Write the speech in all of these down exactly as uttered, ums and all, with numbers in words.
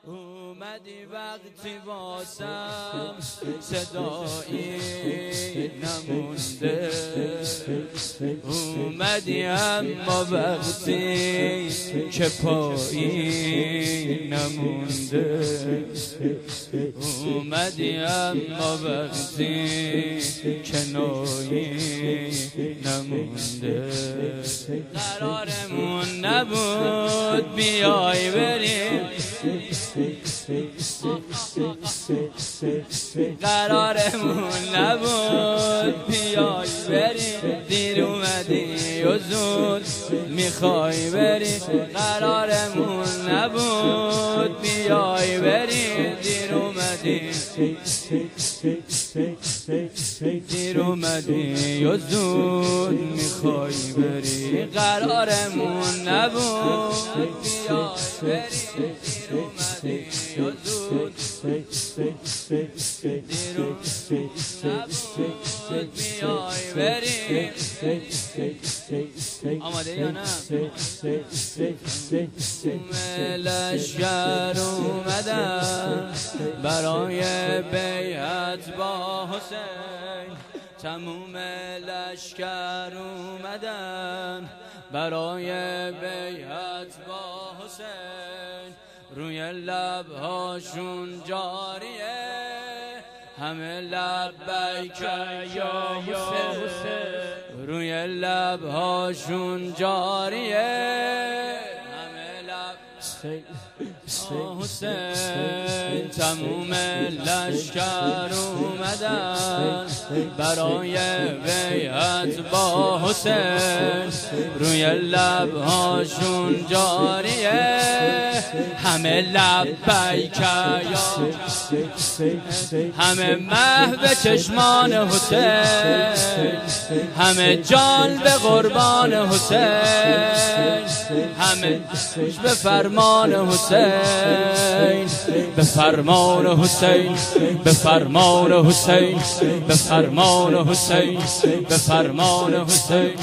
اومدی وقتی واسم صدایی نمونده، اومدی اما وقتی که پایی نمونده، اومدی اما وقتی که نایی نمونده. قرارمون نبود بیای بریم، قرارمون نبود بیای بریم، دیر اومدی و زود میخوای بری. قرارمون نبود بیای بریم، دیر اومدی دیر اومدی و زود میخوای بری. قرارمون نبود بیای بریم، دیر اومدی و زود دیر نبود بیای بریم. آماده یا نه؟ لشکر اومدن برای بیعت با حسین، تموم لشکر اومدن برای بیعت با حسین. روی لبهاشون جاریه همه لبیک یا حسین، روی لبهاشون جاریه همه لب حسین. تموم لشکر اومدن برای بیعت با حسین، روی لبهاشون جاریه همه لبیک یا همه محو چشمان حسین، همه جان به قربان حسین، همه به فرمان حسین، به فرمان حسین، به فرمان حسین، به فرمان حسین، به فرمان حسین.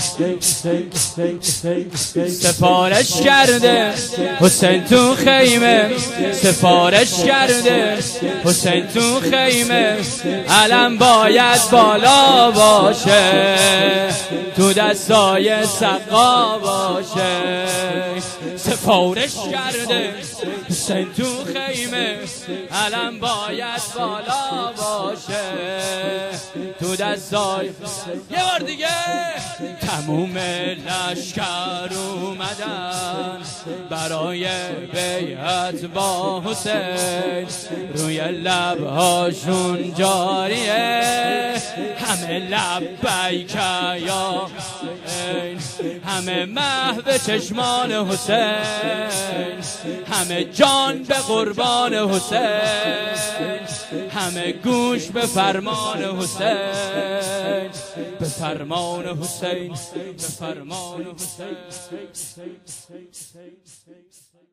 سفارش کرده حسین تو خیمه، سفارش کرده حسین تو خیمه، علم باید بالا باشه تو دستای سقا باشه. سفارش کرده حسین تو خیمه، علم باید بالا باشه تو دستای. یه بار دیگه. تموم لشکر اومدن برای بیعت با حسین، روی لبهاشون جاریه همه لبیک یا حسین، همه محو چشمان حسین، همه جان به قربان حسین، همه گوش به فرمان حسین، به فرمان حسین، به فرمان حسین.